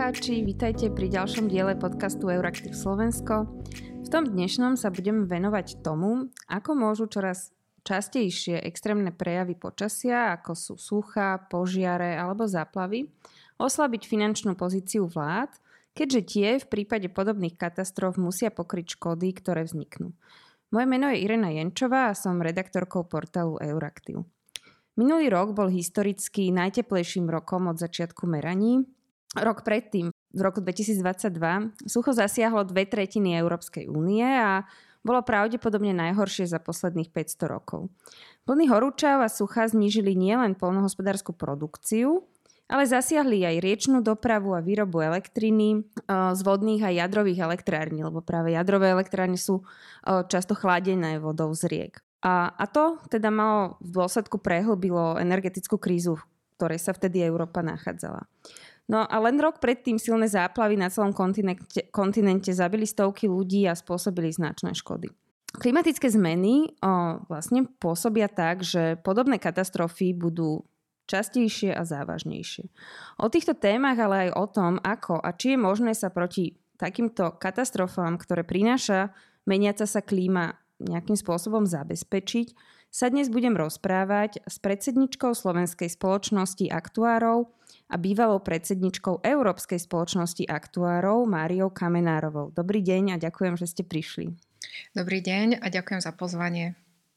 poslucháči, vítajte pri ďalšom diele podcastu Euraktiv Slovensko. V tom dnešnom sa budeme venovať tomu, ako môžu čoraz častejšie extrémne prejavy počasia, ako sú suchá, požiare alebo záplavy, oslabiť finančnú pozíciu vlád, keďže tie v prípade podobných katastrof musia pokryť škody, ktoré vzniknú. Moje meno je Irena Jenčová a som redaktorkou portálu Euraktiv. Minulý rok bol historicky najteplejším rokom od začiatku meraní. Rok predtým, v roku 2022, sucho zasiahlo 2/3 Európskej únie a bolo pravdepodobne najhoršie za posledných 500 rokov. Vlny horúčav a sucha znížili nielen poľnohospodársku produkciu, ale zasiahli aj riečnu dopravu a výrobu elektriny z vodných a jadrových elektrární, lebo práve jadrové elektrárne sú často chladené vodou z riek. A to teda malo v dôsledku prehlbilo energetickú krízu, v ktorej sa vtedy Európa nachádzala. No a len rok predtým silné záplavy na celom kontinente zabili stovky ľudí a spôsobili značné škody. Klimatické zmeny vlastne pôsobia tak, že podobné katastrofy budú častejšie a závažnejšie. O týchto témach, ale aj o tom, ako a či je možné sa proti takýmto katastrofám, ktoré prináša meniaca sa klíma, nejakým spôsobom zabezpečiť, sa dnes budem rozprávať s predsedničkou Slovenskej spoločnosti aktuárov a bývalou predsedničkou Európskej spoločnosti aktuárov Máriou Kamenárovou. Dobrý deň a ďakujem, že ste prišli. Dobrý deň a ďakujem za pozvanie.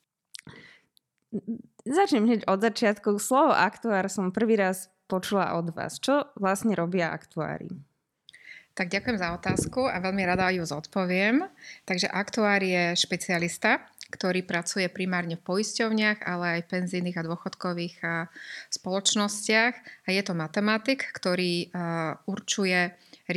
Začnem hneď od začiatku. Slovo aktuár som prvý raz počula od vás. Čo vlastne robia aktuári? Tak ďakujem za otázku a veľmi rada ju zodpoviem. Takže aktuár je špecialista, ktorý pracuje primárne v poisťovniach, ale aj penzijných a dôchodkových spoločnostiach. A je to matematik, ktorý určuje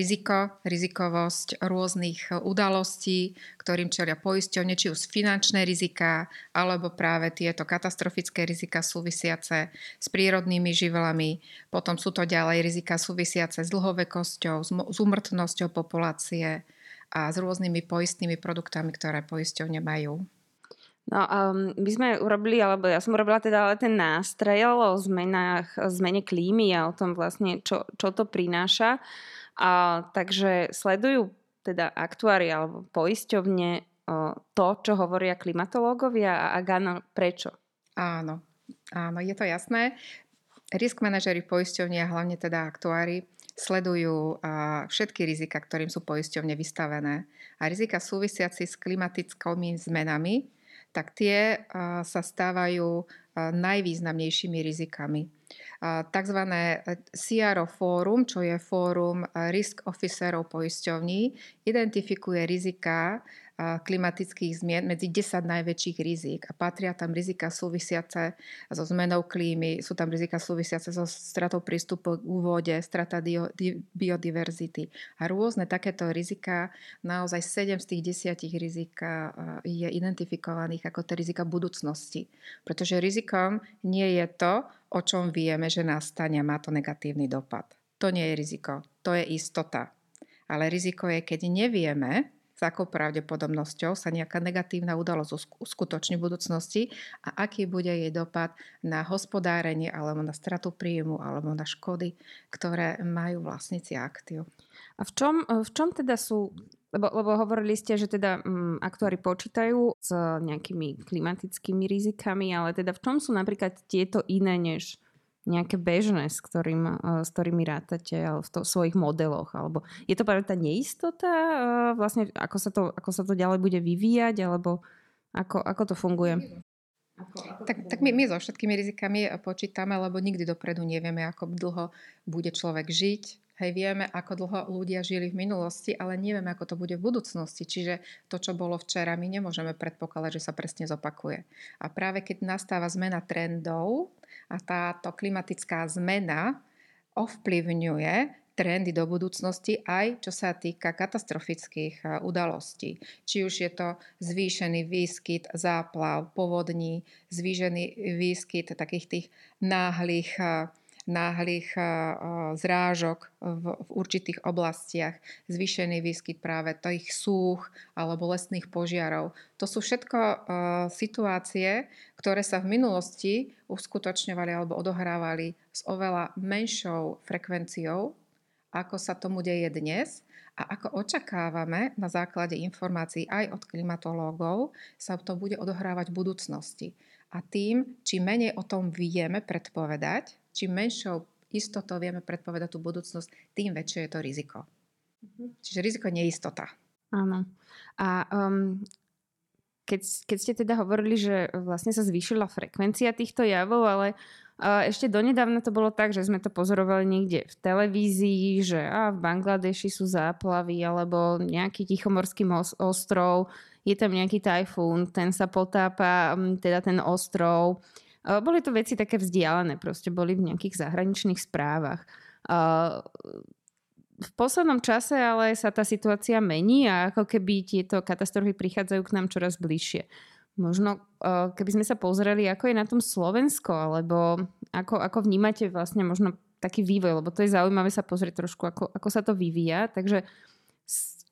rizikovosť rôznych udalostí, ktorým čelia poisťovne, či už finančné riziká, alebo práve tieto katastrofické rizika súvisiace s prírodnými živlami. Potom sú to ďalej rizika súvisiace s dlhovekosťou, s úmrtnosťou populácie a s rôznymi poistnými produktami, ktoré poisťovne majú. No my sme urobili, alebo ja som urobila teda ale ten nástrel o zmene klímy a o tom vlastne, čo to prináša. Takže sledujú teda aktuári alebo poisťovne to, čo hovoria klimatológovia a ak áno, prečo? Áno, je to jasné. Risk manažeri poisťovne a hlavne teda aktuári sledujú všetky rizika, ktorým sú poisťovne vystavené. A rizika súvisiaci s klimatickými zmenami, tak tie sa stávajú najvýznamnejšími rizikami. Takzvané CRO fórum, čo je fórum risk officerov poisťovní, identifikuje rizika klimatických zmien medzi 10 najväčších rizik a patria tam rizika súvisiace so zmenou klímy, sú tam rizika súvisiace so stratou prístupu k vode, strata biodiverzity a rôzne takéto rizika. Naozaj 7 z tých 10 rizik je identifikovaných ako tie rizika budúcnosti. Pretože rizikom nie je to, o čom vieme, že nastane a má to negatívny dopad. To nie je riziko, to je istota. Ale riziko je, keď nevieme, s akou pravdepodobnosťou sa nejaká negatívna udalosť uskutoční v budúcnosti a aký bude jej dopad na hospodárenie alebo na stratu príjmu alebo na škody, ktoré majú vlastníci aktív. A v čom teda sú, lebo hovorili ste, že teda aktuári počítajú s nejakými klimatickými rizikami, ale teda v čom sú napríklad tieto iné než nejaké bežné, s ktorými rátate v svojich modeloch? Alebo je to práve tá neistota? Vlastne ako sa to ďalej bude vyvíjať? Alebo ako to funguje? Tak my so všetkými rizikami počítame, lebo nikdy dopredu nevieme, ako dlho bude človek žiť. Vieme, ako dlho ľudia žili v minulosti, ale nevieme, ako to bude v budúcnosti. Čiže to, čo bolo včera, my nemôžeme predpokladať, že sa presne zopakuje. A práve keď nastáva zmena trendov a táto klimatická zmena ovplyvňuje trendy do budúcnosti aj čo sa týka katastrofických udalostí. Či už je to zvýšený výskyt záplav, povodní, zvýšený výskyt takých tých náhlych zrážok v určitých oblastiach, zvýšený výskyt práve tých súch alebo lesných požiarov. To sú všetko situácie, ktoré sa v minulosti uskutočňovali alebo odohrávali s oveľa menšou frekvenciou ako sa tomu deje dnes a ako očakávame na základe informácií aj od klimatológov sa to bude odohrávať v budúcnosti. A tým, čím menej o tom vieme predpovedať, čím menšou istotou vieme predpovedať tú budúcnosť, tým väčšie je to riziko. Čiže riziko je neistota. Áno. A keď ste teda hovorili, že vlastne sa zvýšila frekvencia týchto javov, ale ešte donedávna to bolo tak, že sme to pozorovali niekde v televízii, že v Bangladeši sú záplavy alebo nejaký tichomorský ostrov, je tam nejaký tajfún, ten sa potápa, teda ten ostrov. Boli to veci také vzdialené, proste boli v nejakých zahraničných správach. V poslednom čase ale sa tá situácia mení a ako keby tieto katastrofy prichádzajú k nám čoraz bližšie. Možno keby sme sa pozreli, ako je na tom Slovensko, alebo ako vnímate vlastne možno taký vývoj, lebo to je zaujímavé sa pozrieť trošku, ako sa to vyvíja. Takže s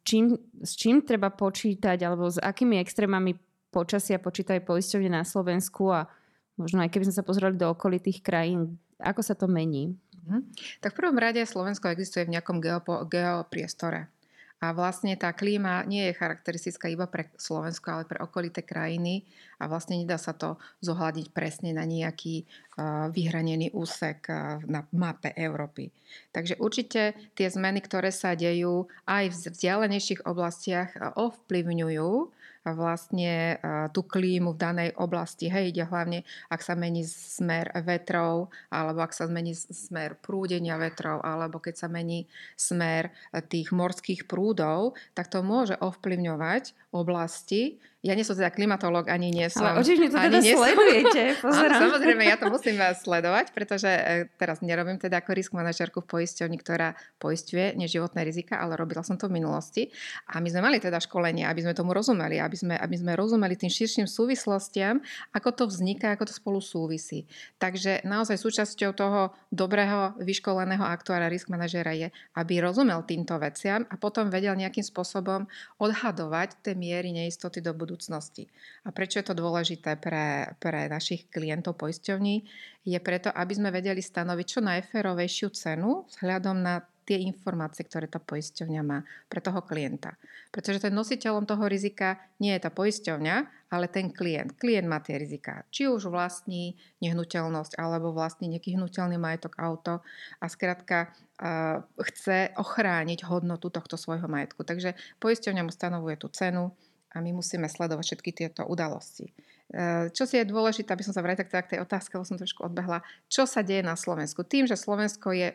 čím treba počítať, alebo s akými extrémami počasia počítajú poisťovne na Slovensku a možno aj keby sme sa pozreli do okolitých krajín, ako sa to mení? Tak v prvom rade Slovensko existuje v nejakom geopriestore. A vlastne tá klíma nie je charakteristická iba pre Slovensko, ale pre okolité krajiny a vlastne nedá sa to zohľadiť presne na nejaký vyhranený úsek na mape Európy. Takže určite tie zmeny, ktoré sa dejú aj v vzdialenejších oblastiach, ovplyvňujú vlastne tú klímu v danej oblasti. Hej, ide hlavne, ak sa mení smer vetrov, alebo ak sa zmení smer prúdenia vetrov, alebo keď sa mení smer tých morských prúdov, tak to môže ovplyvňovať oblasti. Ja nie som teda klimatológ, ani nie som... Ale očividne to teda sledujete, pozerám. Samozrejme, ja to musím sledovať, pretože teraz nerobím teda ako risk manažérku v poisťovni, ktorá poisťuje neživotné rizika, ale robila som to v minulosti. A my sme mali teda školenie, aby sme tomu rozumeli, aby sme rozumeli tým širším súvislostiam, ako to vzniká, ako to spolu súvisí. Takže naozaj súčasťou toho dobrého vyškoleného aktuára risk manažéra je, aby rozumel týmto veciam a potom vedel nejakým spôsobom odhadovať tie miery neistoty do budúcnosti. A prečo je to dôležité pre našich klientov poisťovní? Je preto, aby sme vedeli stanoviť čo najférovejšiu cenu vzhľadom na tie informácie, ktoré tá poisťovňa má pre toho klienta. Pretože ten nositeľom toho rizika nie je tá poisťovňa, ale ten klient. Klient má tie rizika. Či už vlastní nehnuteľnosť, alebo vlastní nejaký hnuteľný majetok, auto a skrátka chce ochrániť hodnotu tohto svojho majetku. Takže poisťovňa mu stanovuje tú cenu a my musíme sledovať všetky tieto udalosti. Čo si je dôležité, aby som sa vrátila k tej otázke, lebo som trošku odbehla, čo sa deje na Slovensku. Tým, že Slovensko je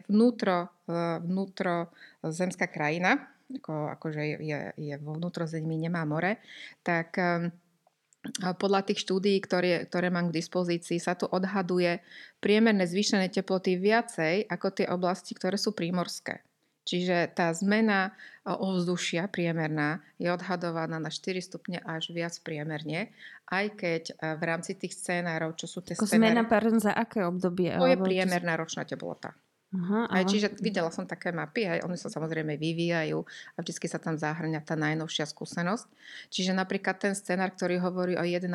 vnútrozemská krajina, akože je vo vnútrozemí, nemá more, tak podľa tých štúdií, ktoré mám k dispozícii, sa tu odhaduje priemerné zvýšené teploty viacej ako tie oblasti, ktoré sú prímorské. Čiže tá zmena ovzdušia priemerná je odhadovaná na 4 stupne až viac priemerne, aj keď v rámci tých scénárov, čo sú tie scénáre... Zmena, za aké obdobie? To je priemerná ročná teplota. Aha, ale... Čiže videla som také mapy, aj oni sa samozrejme vyvíjajú a vždy sa tam zahrňa tá najnovšia skúsenosť. Čiže napríklad ten scenár, ktorý hovorí o 1,5%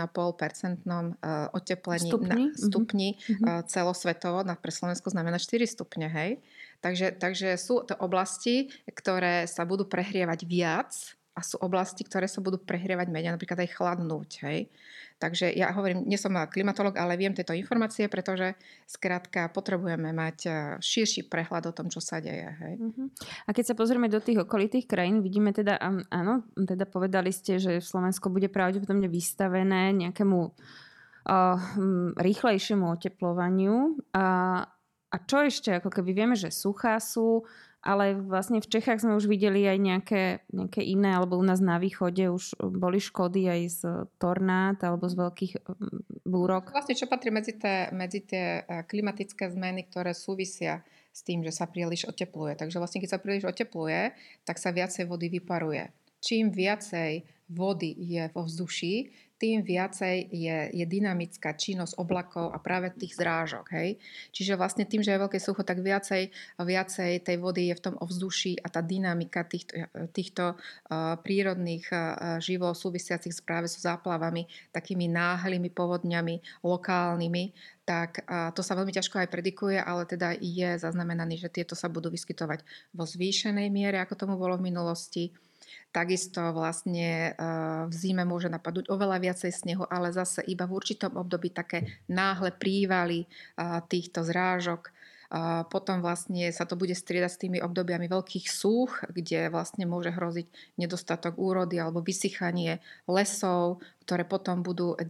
oteplení stupni celosvetovo, pre Slovensko znamená 4 stupne, hej. Takže sú to oblasti, ktoré sa budú prehrievať viac a sú oblasti, ktoré sa budú prehrievať menej, napríklad aj chladnúť, hej. Takže ja hovorím, nie som klimatolog, ale viem tieto informácie, pretože skrátka potrebujeme mať širší prehľad o tom, čo sa deje. Hej. A keď sa pozrieme do tých okolitých krajín, vidíme teda, áno, teda povedali ste, že Slovensko bude pravdepodobne vystavené nejakému rýchlejšiemu oteplovaniu. A čo ešte? Ako keby vieme, že suchá sú, ale vlastne v Čechách sme už videli aj nejaké iné, alebo u nás na východe už boli škody aj z tornád alebo z veľkých búrok. Vlastne čo patrí medzi tie klimatické zmeny, ktoré súvisia s tým, že sa príliš otepluje. Takže vlastne keď sa príliš otepluje, tak sa viacej vody vyparuje. Čím viacej vody je vo vzduší, tým viacej je dynamická činnosť oblakov a práve tých zrážok. Hej? Čiže vlastne tým, že je veľké sucho, tak viacej tej vody je v tom ovzduší a tá dynamika týchto prírodných živlov súvisiacich práve so záplavami, takými náhlými povodňami, lokálnymi, tak to sa veľmi ťažko aj predikuje, ale teda je zaznamenaný, že tieto sa budú vyskytovať vo zvýšenej miere, ako tomu bolo v minulosti. Takisto vlastne v zime môže napadnúť oveľa viacej snehu, ale zase iba v určitom období také náhle prívaly týchto zrážok. Potom vlastne sa to bude striedať s tými obdobiami veľkých súch, kde vlastne môže hroziť nedostatok úrody alebo vysychanie lesov, ktoré potom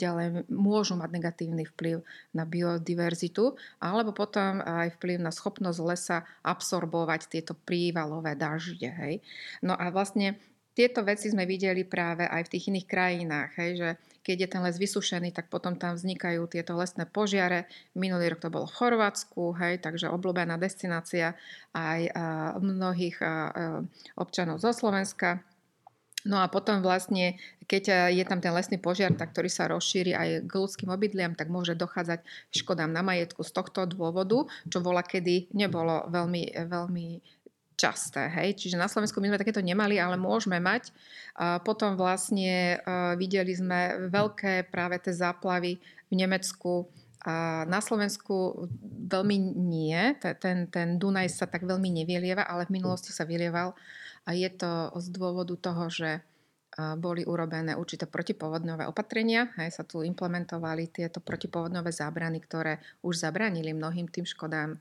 môžu mať negatívny vplyv na biodiverzitu, alebo potom aj vplyv na schopnosť lesa absorbovať tieto prívalové dažde. Hej. No a vlastne tieto veci sme videli práve aj v tých iných krajinách, hej, že keď je ten les vysušený, tak potom tam vznikajú tieto lesné požiare. Minulý rok to bolo v Chorvátsku, hej, takže obľúbená destinácia aj mnohých občanov zo Slovenska. No a potom vlastne, keď je tam ten lesný požiar, tak ktorý sa rozšíri aj k ľudským obydliam, tak môže dochádzať škodám na majetku z tohto dôvodu, čo voľakedy nebolo veľmi, veľmi časté. Hej? Čiže na Slovensku my sme takéto nemali, ale môžeme mať. Potom vlastne videli sme veľké práve tie záplavy v Nemecku. Na Slovensku veľmi nie. Ten Dunaj sa tak veľmi nevylieva, ale v minulosti sa vylieval. A je to z dôvodu toho, že boli urobené určité protipovodňové opatrenia. Hej, sa tu implementovali tieto protipovodňové zábrany, ktoré už zabránili mnohým tým škodám,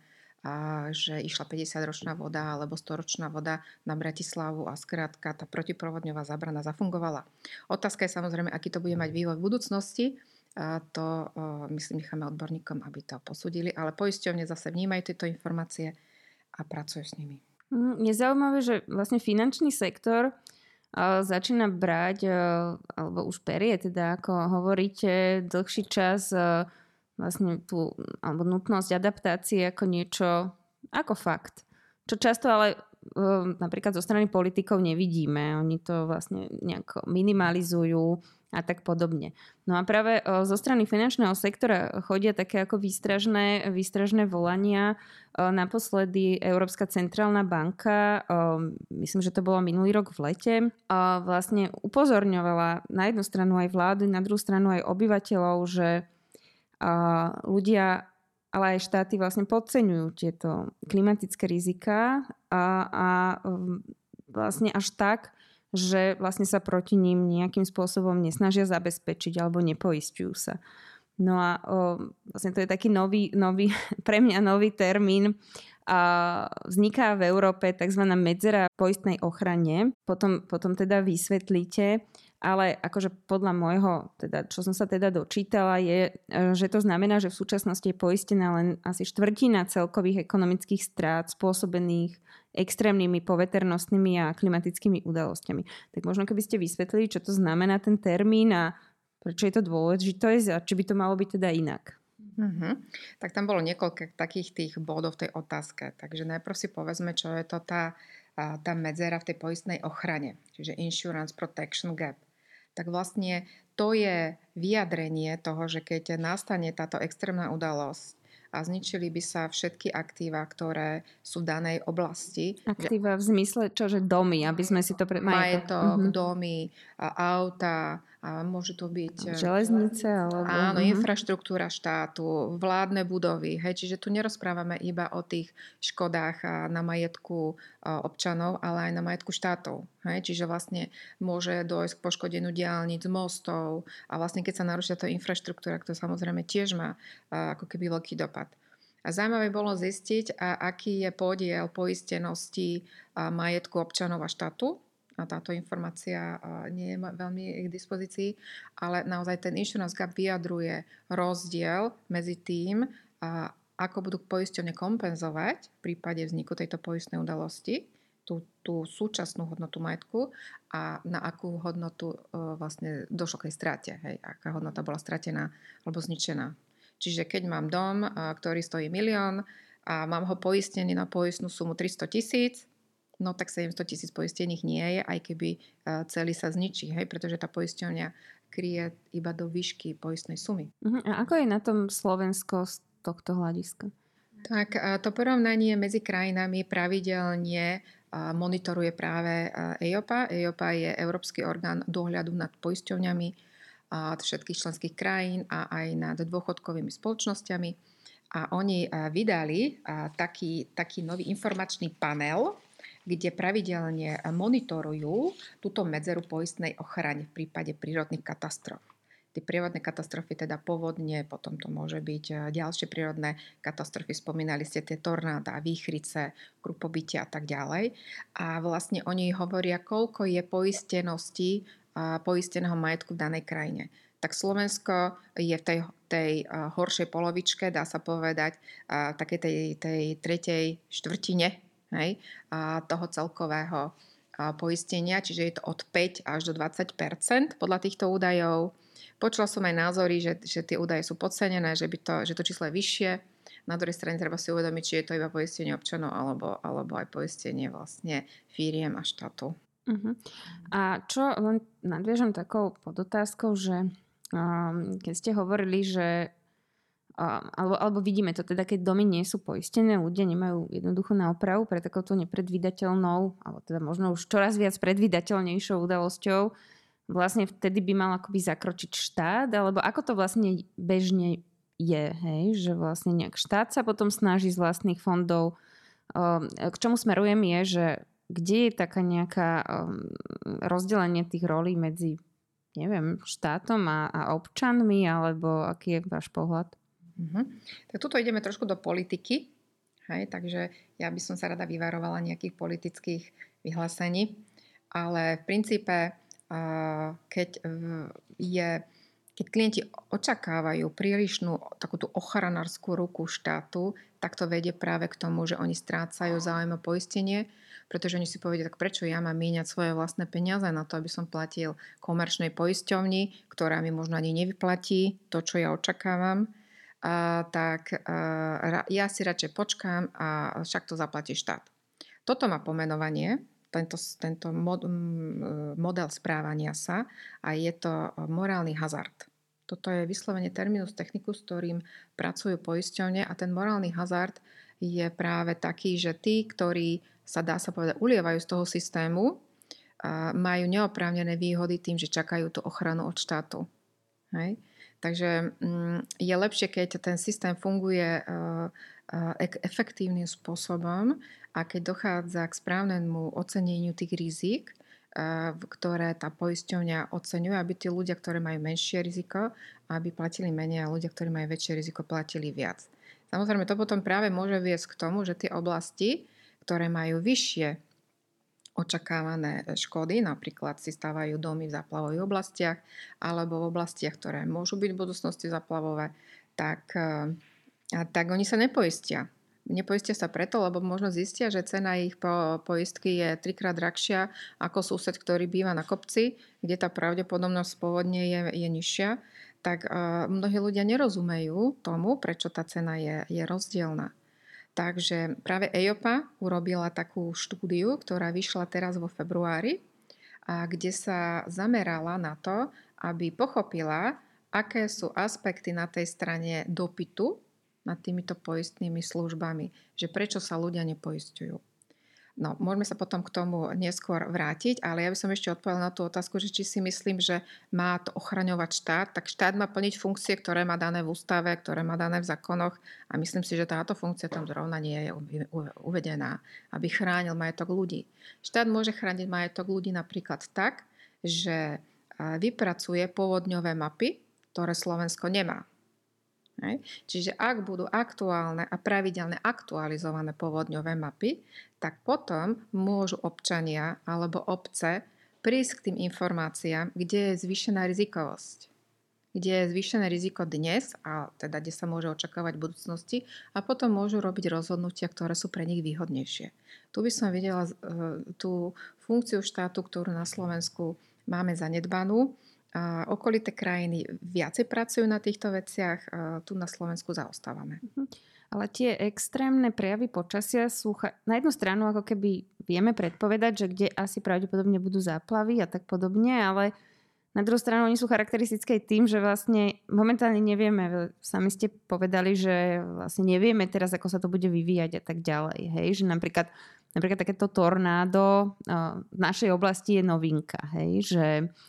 že išla 50-ročná voda alebo 100-ročná voda na Bratislavu a skrátka tá protipovodňová zábrana zafungovala. Otázka je samozrejme, aký to bude mať vývoj v budúcnosti. To myslím, necháme odborníkom, aby to posúdili, ale poisťovne zase vnímajú tieto informácie a pracujú s nimi. Je zaujímavé, že vlastne finančný sektor začína brať, alebo už berie, teda ako hovoríte, dlhší čas vlastne tú alebo nutnosť adaptácie ako niečo, ako fakt. Čo často ale napríklad zo strany politikov nevidíme. Oni to vlastne nejako minimalizujú a tak podobne. No a práve zo strany finančného sektora chodia také ako výstražné volania. Naposledy Európska centrálna banka, myslím, že to bolo minulý rok v lete, vlastne upozorňovala na jednu stranu aj vládu, na druhú stranu aj obyvateľov, že ľudia, ale aj štáty vlastne podceňujú tieto klimatické riziká a vlastne až tak, že vlastne sa proti ním nejakým spôsobom nesnažia zabezpečiť alebo nepoisťujú sa. No a vlastne to je taký nový pre mňa nový termín. Vzniká v Európe tzv. Medzera poistnej ochrane. Potom teda vysvetlíte. Ale akože podľa môjho, teda, čo som sa teda dočítala, je, že to znamená, že v súčasnosti je poistená len asi štvrtina celkových ekonomických strát spôsobených extrémnymi poveternostnými a klimatickými udalosťami. Tak možno keby ste vysvetlili, čo to znamená ten termín a prečo je to dôležité a či by to malo byť teda inak. Tak tam bolo niekoľko takých tých bodov v tej otázke. Takže najprv si povedzme, čo je to tá medzera v tej poistnej ochrane, čiže Insurance Protection Gap. Tak vlastne to je vyjadrenie toho, že keď nastane táto extrémna udalosť a zničili by sa všetky aktíva, ktoré sú v danej oblasti. Aktíva v zmysle čo, že domy, aby sme si to... Majetok, domy, auta, a môže to byť... Železnice, alebo... Áno, infraštruktúra štátu, vládne budovy. Hej, čiže tu nerozprávame iba o tých škodách na majetku občanov, ale aj na majetku štátov. Hej, čiže vlastne môže dojsť k poškodeniu diaľnic, mostov a vlastne keď sa narušia tá infraštruktúra, to samozrejme tiež má ako keby veľký dopad. A zaujímavé bolo zistiť, aký je podiel poistenosti majetku občanov a štátu. A táto informácia nie je veľmi k dispozícii, ale naozaj ten insurance gap vyjadruje rozdiel medzi tým, ako budú poisťovne kompenzovať v prípade vzniku tejto poistnej udalosti, tú súčasnú hodnotu majetku a na akú hodnotu vlastne došlo k tej strate, hej, aká hodnota bola stratená alebo zničená. Čiže keď mám dom, ktorý stojí 1 000 000 a mám ho poistený na poistnú sumu 300 000, no tak 700 000 poistených nie je, aj keby celý sa zničí, hej, pretože tá poisťovňa kryje iba do výšky poistnej sumy. A ako je na tom Slovensko z tohto hľadiska? Tak to porovnanie medzi krajinami pravidelne monitoruje práve EIOPA. EIOPA je Európsky orgán dohľadu nad poisťovňami všetkých členských krajín a aj nad dôchodkovými spoločnosťami. A oni vydali taký nový informačný panel, kde pravidelne monitorujú túto medzeru poistnej ochrane v prípade prírodných katastrof. Tie prírodné katastrofy, teda povodne, potom to môže byť ďalšie prírodné katastrofy, spomínali ste tie tornáda, výchrice, krupobytia a tak ďalej. A vlastne oni hovoria, koľko je poistenosti poisteného majetku v danej krajine. Tak Slovensko je v tej horšej polovičke, dá sa povedať, takej tej tretej štvrtine, hej, toho celkového poistenia, čiže je to od 5 až do 20% podľa týchto údajov. Počula som aj názory, že tie údaje sú podcenené, že to číslo je vyššie. Na druhej strane treba si uvedomiť, či je to iba poistenie občanov alebo aj poistenie vlastne firiem a štátu. A čo, len nadviežem takou podotázkou, že keď ste hovorili, že alebo vidíme to teda, keď domy nie sú poistené, ľudia nemajú jednoducho na opravu pre takouto nepredvídateľnou, alebo teda možno už čoraz viac predvídateľnejšou udalosťou, vlastne vtedy by mal akoby zakročiť štát, alebo ako to vlastne bežne je, hej? Že vlastne nejak štát sa potom snaží z vlastných fondov. K čomu smerujem je, že kde je taká nejaká rozdelenie tých rolí medzi, neviem, štátom a občanmi, alebo aký je váš pohľad? Tak tuto ideme trošku do politiky, hej? Takže ja by som sa rada vyvarovala nejakých politických vyhlásení, ale v princípe keď klienti očakávajú prílišnú takúto ochranárskú ruku štátu, tak to vedie práve k tomu, že oni strácajú záujem o poistenie, pretože oni si povedia, tak prečo ja mám míňať svoje vlastné peniaze na to, aby som platil komerčnej poisťovni, ktorá mi možno ani nevyplatí to, čo ja očakávam. Ja si radšej počkám a však to zaplatí štát. Toto má pomenovanie, tento model správania sa, a je to morálny hazard. Toto je vyslovene terminus technicus, s ktorým pracujú poisťovne, a ten morálny hazard je práve taký, že tí, ktorí sa, dá sa povedať, ulievajú z toho systému, majú neoprávnené výhody tým, že čakajú tú ochranu od štátu. Hej? Takže je lepšie, keď ten systém funguje efektívnym spôsobom a keď dochádza k správnemu oceneniu tých rizík, ktoré tá poisťovňa oceňuje, aby tí ľudia, ktorí majú menšie riziko, aby platili menej, a ľudia, ktorí majú väčšie riziko, platili viac. Samozrejme, to potom práve môže viesť k tomu, že tie oblasti, ktoré majú vyššie očakávané škody, napríklad si stávajú domy v záplavových oblastiach alebo v oblastiach, ktoré môžu byť v budúcnosti záplavové, tak oni sa nepoistia. Nepoistia sa preto, lebo možno zistia, že cena ich poistky je 3-krát drahšia ako sused, ktorý býva na kopci, kde tá pravdepodobnosť povodne je nižšia. Tak mnohí ľudia nerozumejú tomu, prečo tá cena je rozdielna. Takže práve EIOPA urobila takú štúdiu, ktorá vyšla teraz vo februári, a kde sa zamerala na to, aby pochopila, aké sú aspekty na tej strane dopytu nad týmito poistnými službami, že prečo sa ľudia nepoisťujú. No, môžeme sa potom k tomu neskôr vrátiť, ale ja by som ešte odpovedala na tú otázku, že či si myslím, že má to ochraňovať štát, tak štát má plniť funkcie, ktoré má dané v ústave, ktoré má dané v zákonoch, a myslím si, že táto funkcia tam zrovna nie je uvedená, aby chránil majetok ľudí. Štát môže chrániť majetok ľudí napríklad tak, že vypracuje povodňové mapy, ktoré Slovensko nemá. Čiže ak budú aktuálne a pravidelne aktualizované povodňové mapy, tak potom môžu občania alebo obce prísť k tým informáciám, kde je zvýšená rizikovosť. Kde je zvýšené riziko dnes, a teda kde sa môže očakávať v budúcnosti, a potom môžu robiť rozhodnutia, ktoré sú pre nich výhodnejšie. Tu by som videla tú funkciu štátu, ktorú na Slovensku máme zanedbanú, Okolité krajiny viacej pracujú na týchto veciach, tu na Slovensku zaostávame. Ale tie extrémne prejavy počasia sú na jednu stranu ako keby vieme predpovedať, že kde asi pravdepodobne budú záplavy a tak podobne, ale na druhú stranu oni sú charakteristické tým, že vlastne momentálne nevieme, sami ste povedali, že vlastne nevieme teraz, ako sa to bude vyvíjať a tak ďalej. Hej? Že napríklad takéto tornádo v našej oblasti je novinka. Hej? Že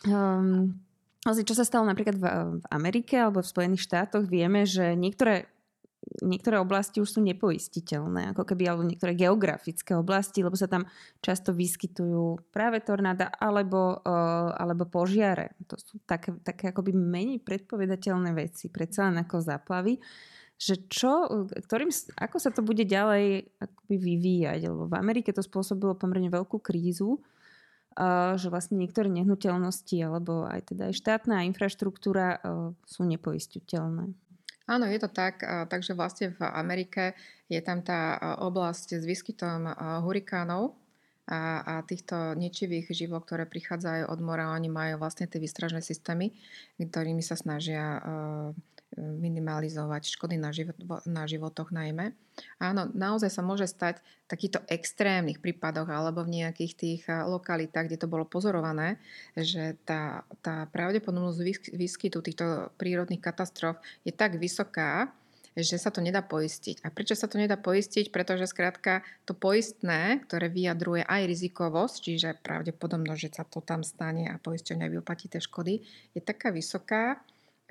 vlastne čo sa stalo napríklad v Amerike alebo v Spojených štátoch, vieme, že niektoré oblasti už sú nepoistiteľné, ako keby, alebo niektoré geografické oblasti, lebo sa tam často vyskytujú práve tornáda alebo požiare. To sú také akoby menej predpovedateľné veci, predsa len ako záplavy. Že ako sa to bude ďalej akoby vyvíjať, lebo v Amerike to spôsobilo pomerne veľkú krízu, že vlastne niektoré nehnuteľnosti alebo aj teda aj štátna infraštruktúra sú nepoistiteľné. Áno, je to tak. Takže vlastne v Amerike je tam tá oblasť s výskytom hurikánov a týchto ničivých živlov, ktoré prichádzajú od mora. Oni majú vlastne tie výstražné systémy, ktorými sa snažia minimalizovať škody na životoch najmä. Áno, naozaj sa môže stať v takýchto extrémnych prípadoch alebo v nejakých tých lokalitách, kde to bolo pozorované, že tá pravdepodobnosť výskytu týchto prírodných katastrof je tak vysoká, že sa to nedá poistiť. A prečo sa to nedá poistiť? Pretože skrátka to poistné, ktoré vyjadruje aj rizikovosť, čiže pravdepodobnosť, že sa to tam stane a poisťovňa vyplatí tie škody, je taká vysoká,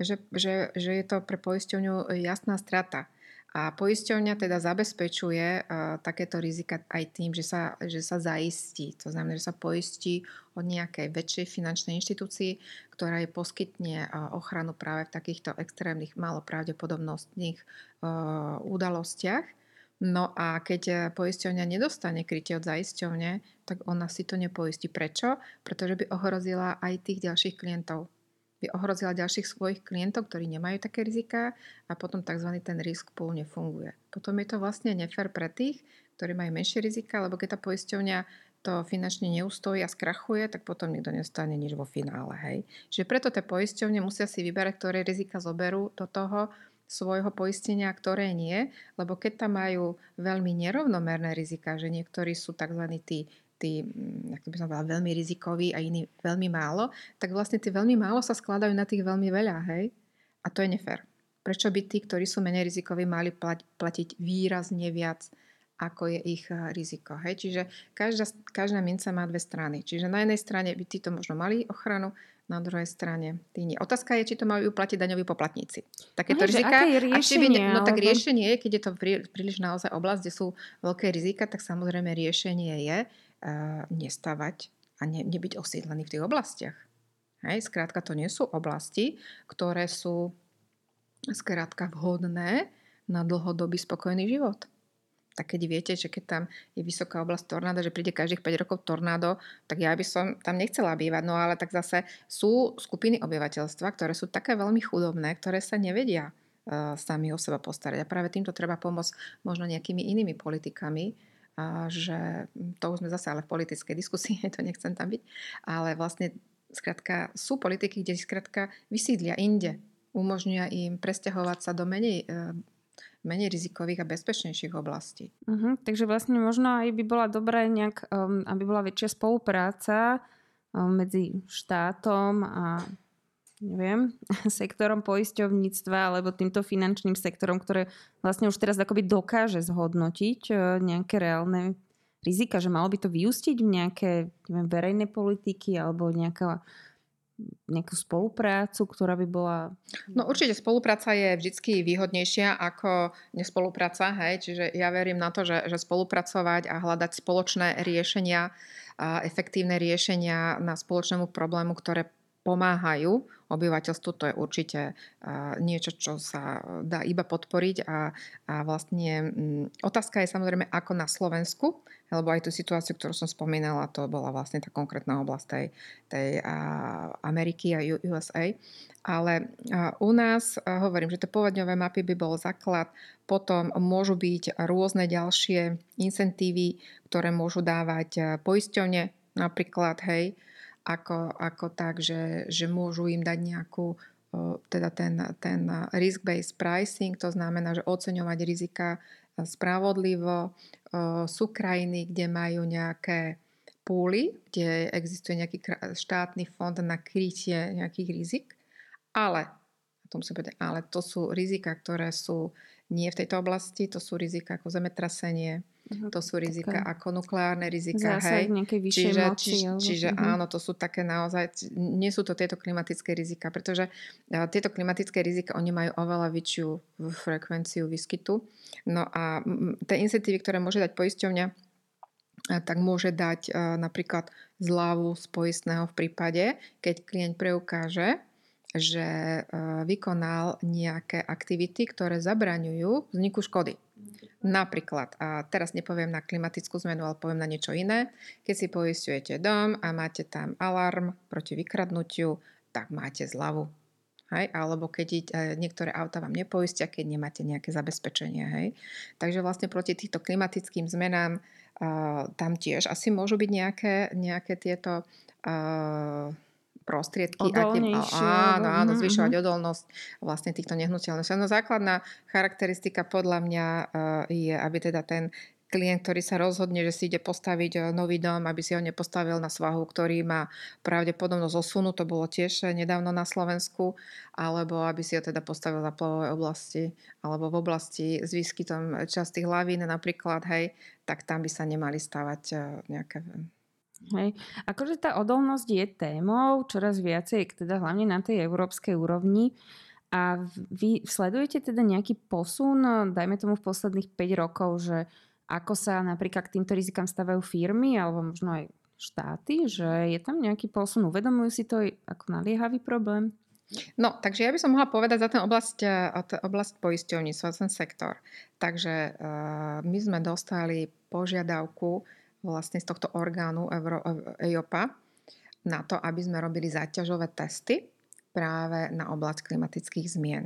že je to pre poisťovňu jasná strata. A poisťovňa teda zabezpečuje takéto rizika aj tým, že sa zaistí. To znamená, že sa poistí od nejakej väčšej finančnej inštitúcii, ktorá jej poskytne ochranu práve v takýchto extrémnych, málo pravdepodobnostných udalostiach. No a keď poisťovňa nedostane krytie od zaisťovne, tak ona si to nepoistí. Prečo? Pretože by ohrozila aj tých ďalších klientov. By ohrozila ďalších svojich klientov, ktorí nemajú také riziká a potom tzv. Ten risk pool nefunguje. Potom je to vlastne nefér pre tých, ktorí majú menšie rizika, lebo keď tá poisťovňa to finančne neustojí a skrachuje, tak potom nikto nestane nič vo finále. Hej. Čiže preto tie poisťovne musia si vyberať, ktoré rizika zoberú do toho svojho poistenia, ktoré nie, lebo keď tam majú veľmi nerovnomerné rizika, že niektorí sú tzv. Tí, ako by som povedala, veľmi rizikoví a iní veľmi málo, tak vlastne tie veľmi málo sa skladajú na tých veľmi veľa, hej? A to je nefér. Prečo by tí, ktorí sú menej rizikoví, mali platiť výrazne viac, ako je ich riziko, hej? Čiže každá minca má dve strany. Čiže na jednej strane by títo možno mali ochranu, na druhej strane tí nie. Otázka je, či to majú platiť daňoví poplatníci. Takéto rizika. Tak riešenie je, keď je to príliš naozaj oblasť, kde sú veľké rizika, tak samozrejme riešenie je nestavať a nebyť osídlený v tých oblastiach. Hej, skrátka to nie sú oblasti, ktoré sú skrátka vhodné na dlhodobý spokojný život. Tak keď viete, že keď tam je vysoká oblasť tornáda, že príde každých 5 rokov tornádo, tak ja by som tam nechcela bývať. No ale tak zase sú skupiny obyvateľstva, ktoré sú také veľmi chudobné, ktoré sa nevedia sami o seba postarať. A práve týmto treba pomôcť možno nejakými inými politikami, a že to už sme zase ale v politickej diskusii, to nechcem tam byť, ale vlastne skrátka sú politiky, kde skrátka vysídlia inde, umožňujú im presťahovať sa do menej rizikových a bezpečnejších oblastí. Takže vlastne možno aj by bola dobré nejak, aby bola väčšia spolupráca medzi štátom a sektorom poisťovníctva alebo týmto finančným sektorom, ktoré vlastne už teraz akoby dokáže zhodnotiť nejaké reálne rizika, že malo by to vyústiť v nejaké verejné politiky alebo nejakú spoluprácu, ktorá by bola... No určite spolupráca je vždycky výhodnejšia ako nespolupráca, hej? Čiže ja verím na to, že spolupracovať a hľadať spoločné riešenia a efektívne riešenia na spoločnému problému, ktoré pomáhajú obyvateľstvu, to je určite niečo, čo sa dá iba podporiť a vlastne otázka je samozrejme ako na Slovensku, lebo aj tú situáciu, ktorú som spomínala, to bola vlastne tá konkrétna oblasť tej Ameriky a USA, ale u nás hovorím, že tie povodňové mapy by bol základ, potom môžu byť rôzne ďalšie incentívy, ktoré môžu dávať poisťovne, napríklad, hej, ako tak, že môžu im dať nejakú teda ten risk-based pricing, to znamená, že oceňovať rizika spravodlivo. Sú krajiny, kde majú nejaké púly, kde existuje nejaký štátny fond na krytie nejakých rizik, ale ale to sú rizika, ktoré sú nie v tejto oblasti, to sú rizika ako zemetrasenie, to sú rizika ako nukleárne rizika, hej. Čiže áno, to sú také naozaj, nie sú to tieto klimatické rizika, pretože tieto klimatické rizika, oni majú oveľa väčšiu frekvenciu výskytu. No a tie incentívy, ktoré môže dať poisťovňa, tak môže dať napríklad zľavu z poistného v prípade, keď klient preukáže, že vykonal nejaké aktivity, ktoré zabraňujú vzniku škody. Napríklad, a teraz nepoviem na klimatickú zmenu, ale poviem na niečo iné. Keď si poisťujete dom a máte tam alarm proti vykradnutiu, tak máte zľavu. Hej? Alebo keď niektoré auta vám nepoistia, keď nemáte nejaké zabezpečenie. Hej? Takže vlastne proti týmto klimatickým zmenám tam tiež asi môžu byť nejaké tieto prostriedky. Áno, zvyšovať odolnosť vlastne týchto nehnuteľností. No základná charakteristika podľa mňa je, aby teda ten klient, ktorý sa rozhodne, že si ide postaviť nový dom, aby si ho nepostavil na svahu, ktorý má pravdepodobnosť osunu, to bolo tiež nedávno na Slovensku, alebo aby si ho teda postavil na plavovej oblasti, alebo v oblasti s výskytom častých lavín napríklad, hej, tak tam by sa nemali stavať nejaké... Hej. Akože tá odolnosť je témou čoraz viacej, teda hlavne na tej európskej úrovni. A vy sledujete teda nejaký posun, dajme tomu v posledných 5 rokov, že ako sa napríklad k týmto rizikám stavajú firmy alebo možno aj štáty, že je tam nejaký posun? Uvedomujú si to ako naliehavý problém? No, takže ja by som mohla povedať za ten oblasť poisťovníctva, ten sektor. Takže my sme dostali požiadavku vlastne z tohto orgánu EIOPA na to, aby sme robili záťažové testy práve na oblasť klimatických zmien.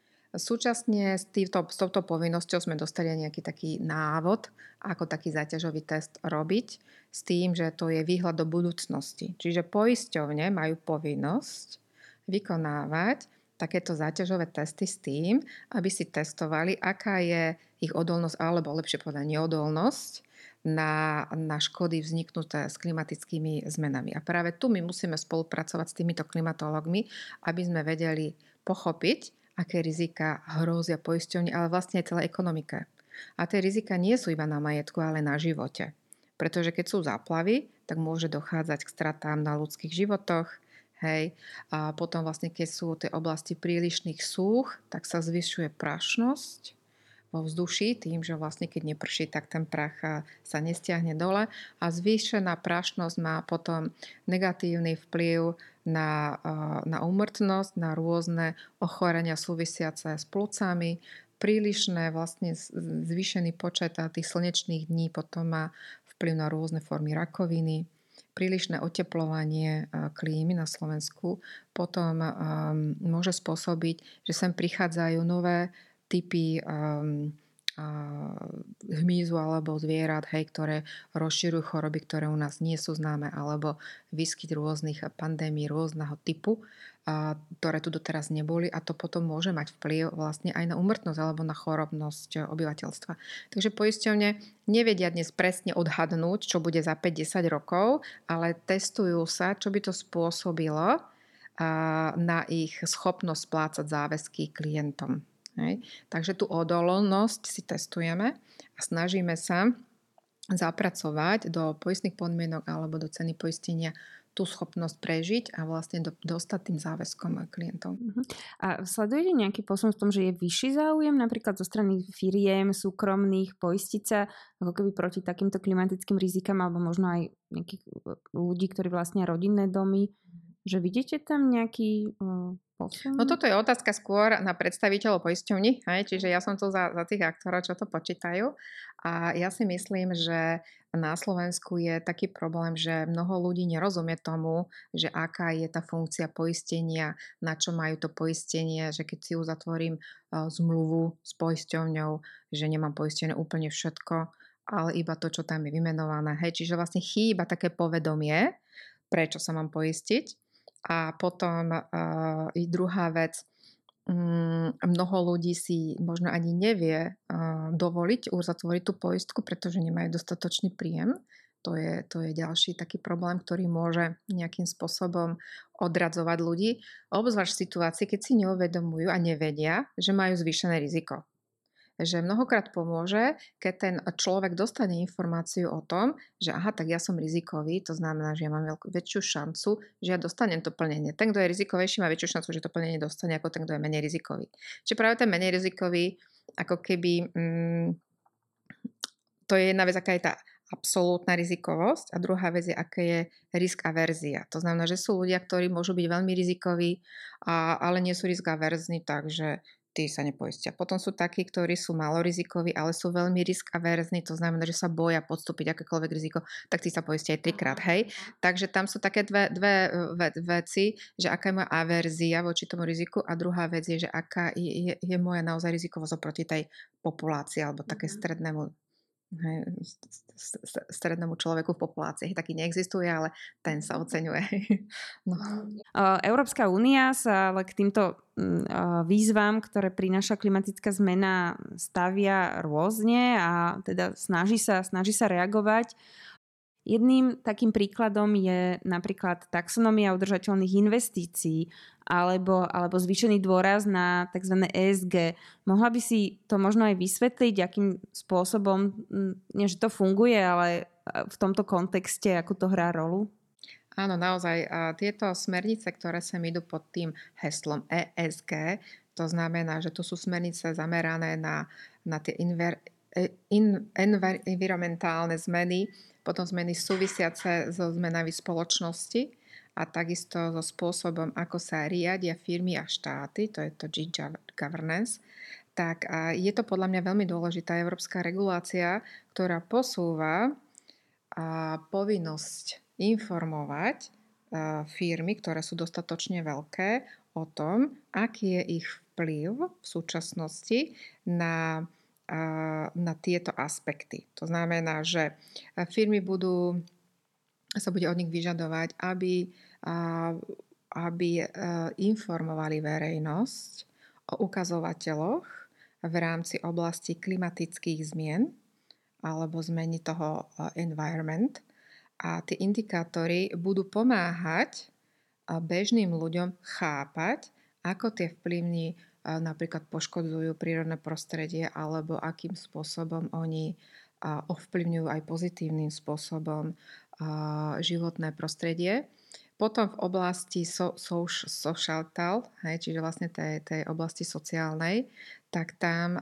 Súčasne s touto povinnosťou sme dostali nejaký taký návod, ako taký záťažový test robiť, s tým, že to je výhľad do budúcnosti. Čiže poisťovne majú povinnosť vykonávať takéto záťažové testy s tým, aby si testovali, aká je ich odolnosť, alebo lepšie povedať neodolnosť na škody vzniknuté s klimatickými zmenami. A práve tu my musíme spolupracovať s týmito klimatológmi, aby sme vedeli pochopiť, aké rizika hrozia poisťovni, ale vlastne aj celej ekonomike. A tie rizika nie sú iba na majetku, ale na živote. Pretože keď sú záplavy, tak môže dochádzať k stratám na ľudských životoch. Hej. A potom vlastne, keď sú tie oblasti prílišných súch, tak sa zvyšuje prašnosť vo vzduší, tým, že vlastne keď neprší, tak ten prach sa nestiahne dole a zvýšená prašnosť má potom negatívny vplyv na úmrtnosť, na rôzne ochorenia súvisiace s pľúcami. Prílišné vlastne zvýšený počet tých slnečných dní potom má vplyv na rôzne formy rakoviny. Prílišné oteplovanie klímy na Slovensku potom môže spôsobiť, že sem prichádzajú nové typy hmyzu alebo zvierat, hej, ktoré rozširujú choroby, ktoré u nás nie sú známe, alebo výskyt rôznych pandémií rôzneho typu, ktoré tu doteraz neboli, a to potom môže mať vplyv vlastne aj na úmrtnosť alebo na chorobnosť obyvateľstva. Takže poisťovne nevedia dnes presne odhadnúť, čo bude za 5-10 rokov, ale testujú sa, čo by to spôsobilo na ich schopnosť splácať záväzky klientom. Hej. Takže tú odolnosť si testujeme a snažíme sa zapracovať do poistných podmienok alebo do ceny poistenia tú schopnosť prežiť a vlastne dostať tým záväzkom klientov. A sledujete nejaký posun v tom, že je vyšší záujem napríklad zo strany firiem, súkromných, poistiť sa ako keby proti takýmto klimatickým rizikám, alebo možno aj nejakých ľudí, ktorí vlastnia rodinné domy, že vidíte tam nejaký posun? No toto je otázka skôr na predstaviteľov poisťovní, čiže ja som tu za tých aktorov, čo to počítajú. A ja si myslím, že na Slovensku je taký problém, že mnoho ľudí nerozumie tomu, že aká je tá funkcia poistenia, na čo majú to poistenie, že keď si uzatvorím zmluvu s poisťovňou, že nemám poistené úplne všetko, ale iba to, čo tam je vymenované. Hej. Čiže vlastne chýba také povedomie prečo sa mám poistiť. A potom i druhá vec, mnoho ľudí si možno ani nevie dovoliť uzatvoriť tú poistku, pretože nemajú dostatočný príjem. To je ďalší taký problém, ktorý môže nejakým spôsobom odradzovať ľudí, obzvlášť v situácii, keď si neuvedomujú a nevedia, že majú zvýšené riziko. Že mnohokrát pomôže, keď ten človek dostane informáciu o tom, že aha, tak ja som rizikový, to znamená, že ja mám väčšiu šancu, že ja dostanem to plnenie. Ten, kto je rizikovejší, má väčšiu šancu, že to plnenie dostane, ako ten, kto je menej rizikový. Čiže práve ten menej rizikový, ako keby to je jedna vec, aká je tá absolútna rizikovosť a druhá vec je, aké je risk averzia. To znamená, že sú ľudia, ktorí môžu byť veľmi rizikoví, ale nie sú risk averzní, takže tí sa nepoistia. Potom sú takí, ktorí sú málo rizikoví, ale sú veľmi risk averzní, to znamená, že sa boja podstúpiť akékoľvek riziko, tak tí sa poistia aj 3-krát, hej. Takže tam sú také dve veci, že aká je moja averzia voči tomu riziku a druhá vec je, že aká je moja naozaj rizikovosť oproti tej populácii alebo také strednému človeku v populácii. Taký neexistuje, ale ten sa oceňuje. No. Európska únia sa ale k týmto výzvam, ktoré prináša klimatická zmena, stavia rôzne a teda snaží sa reagovať. Jedným takým príkladom je napríklad taxonomia udržateľných investícií alebo zvýšený dôraz na tzv. ESG. Mohla by si to možno aj vysvetliť, akým spôsobom, nie že to funguje, ale v tomto kontexte, ako to hrá rolu? Áno, naozaj. Tieto smernice, ktoré sem idú pod tým heslom ESG, to znamená, že to sú smernice zamerané na tie environmentálne zmeny, potom zmeny súvisiace so zmenami spoločnosti a takisto so spôsobom, ako sa riadia firmy a štáty, to je to G-governance, tak je to podľa mňa veľmi dôležitá európska regulácia, ktorá posúva povinnosť informovať firmy, ktoré sú dostatočne veľké, o tom, aký je ich vplyv v súčasnosti na tieto aspekty. To znamená, že firmy sa bude od nich vyžadovať, aby informovali verejnosť o ukazovateľoch v rámci oblasti klimatických zmien alebo zmeny toho environment. A tie indikátory budú pomáhať bežným ľuďom chápať, ako tie vplyvy napríklad poškodzujú prírodné prostredie alebo akým spôsobom oni ovplyvňujú aj pozitívnym spôsobom životné prostredie. Potom v oblasti societal, čiže vlastne tej oblasti sociálnej, tak tam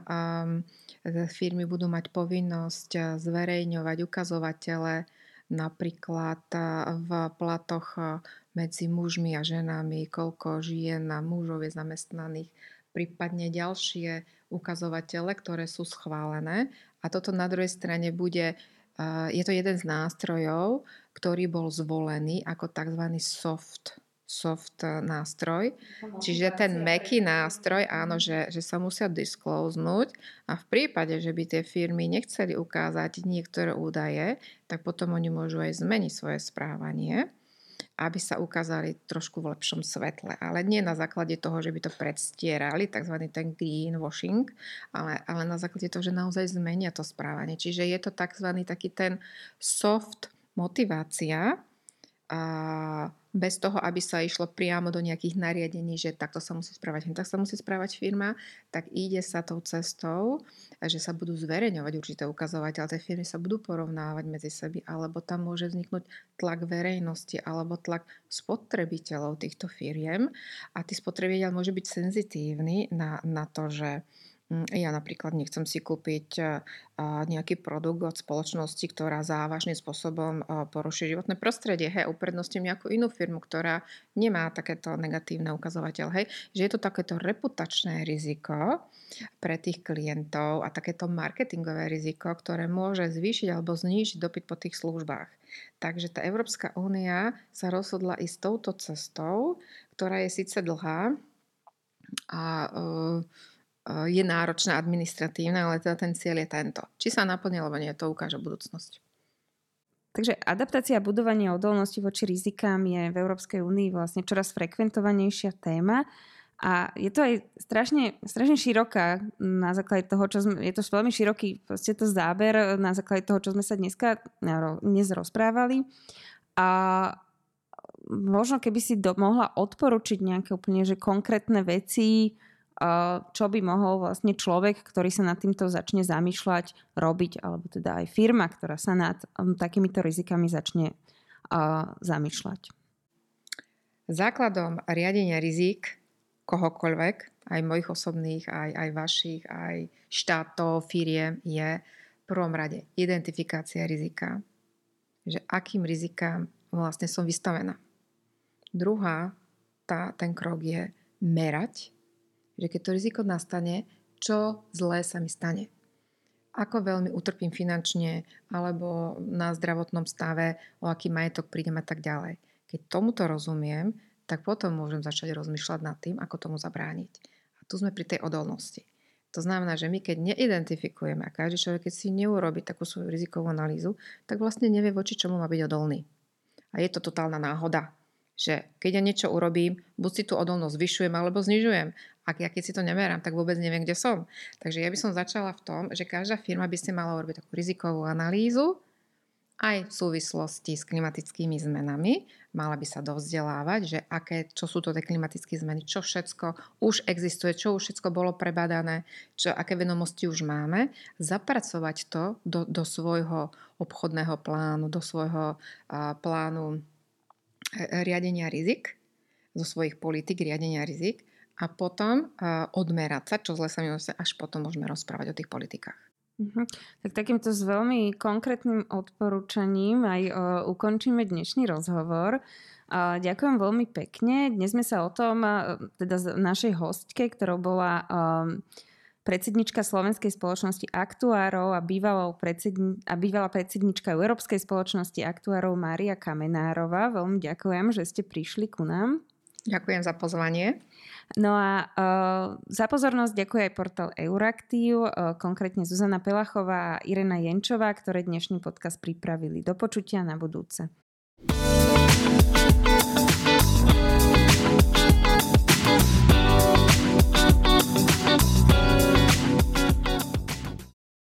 firmy budú mať povinnosť zverejňovať ukazovatele napríklad v platoch medzi mužmi a ženami, koľko žien a mužov je zamestnaných, prípadne ďalšie ukazovatele, ktoré sú schválené. A toto na druhej strane je to jeden z nástrojov, ktorý bol zvolený ako tzv. soft nástroj. Čiže ten mäkký nástroj, áno, že sa musia disclosenúť a v prípade, že by tie firmy nechceli ukázať niektoré údaje, tak potom oni môžu aj zmeniť svoje správanie, aby sa ukázali trošku v lepšom svetle. Ale nie na základe toho, že by to predstierali, tzv. Ten greenwashing, ale na základe toho, že naozaj zmenia to správanie. Čiže je to tzv. Taký ten soft motivácia, bez toho, aby sa išlo priamo do nejakých nariadení, že takto sa musí správať, tak sa musí správať firma, tak ide sa tou cestou, že sa budú zverejňovať určité ukazovateľe, tie firmy sa budú porovnávať medzi sebou, alebo tam môže vzniknúť tlak verejnosti alebo tlak spotrebiteľov týchto firiem a tí spotrebiteľ môže byť senzitívny na to, že ja napríklad nechcem si kúpiť nejaký produkt od spoločnosti, ktorá závažným spôsobom porušuje životné prostredie. Uprednostním nejakú inú firmu, ktorá nemá takéto negatívne ukazovateľ. Že je to takéto reputačné riziko pre tých klientov a takéto marketingové riziko, ktoré môže zvýšiť alebo znížiť dopyt po tých službách. Takže tá Európska únia sa rozhodla ísť touto cestou, ktorá je síce dlhá a je náročná administratívna, ale teda ten cieľ je tento. Či sa naplní, alebo nie, to ukáže budúcnosť. Takže adaptácia a budovanie odolnosti voči rizikám je v Európskej únii vlastne čoraz frekventovanejšia téma a je to aj strašne široká na základe toho, je to veľmi široký proste to záber na základe toho, čo sme sa dnes rozprávali. A možno keby si mohla odporučiť nejaké úplne že konkrétne veci, čo by mohol vlastne človek, ktorý sa nad týmto začne zamýšľať, robiť, alebo teda aj firma, ktorá sa nad takýmito rizikami začne zamýšľať. Základom riadenia rizik kohokoľvek, aj mojich osobných, aj vašich, aj štátov, firiem, je v prvom rade identifikácia rizika. Že akým rizikám vlastne som vystavená. Druhá, ten krok je merať, že keď to riziko nastane, čo zlé sa mi stane. Ako veľmi utrpím finančne, alebo na zdravotnom stave, o aký majetok prídem a tak ďalej. Keď tomuto rozumiem, tak potom môžem začať rozmýšľať nad tým, ako tomu zabrániť. A tu sme pri tej odolnosti. To znamená, že my keď neidentifikujeme, a každý človek, keď si neurobi takú svoju rizikovú analýzu, tak vlastne nevie, voči čomu má byť odolný. A je to totálna náhoda, že keď ja niečo urobím, buď si tú odolnosť zvyšujem alebo znižujem. Keď si to nemerám, tak vôbec neviem, kde som. Takže ja by som začala v tom, že každá firma by si mala urobiť takú rizikovú analýzu aj v súvislosti s klimatickými zmenami. Mala by sa dovzdelávať, že čo sú to tie klimatické zmeny, čo všetko už existuje, čo už všetko bolo prebadané, aké vedomosti už máme. Zapracovať to do svojho obchodného plánu, do svojho plánu riadenia rizik, zo svojich politik riadenia rizik a potom odmerať sa, čo zle sa mi až potom môžeme rozprávať o tých politikách. Tak takýmto s veľmi konkrétnym odporúčaním aj ukončíme dnešný rozhovor. Ďakujem veľmi pekne. Dnes sme sa o tom, teda našej hostke, ktorou bola predsednička Slovenskej spoločnosti aktuárov a bývalá predsednička Európskej spoločnosti aktuárov Mária Kamenárová. Veľmi ďakujem, že ste prišli ku nám. Ďakujem za pozvanie. No a za pozornosť ďakujem aj portál Euraktiv, konkrétne Zuzana Pelachová a Irena Jenčová, ktoré dnešný podcast pripravili. Do počutia na budúce.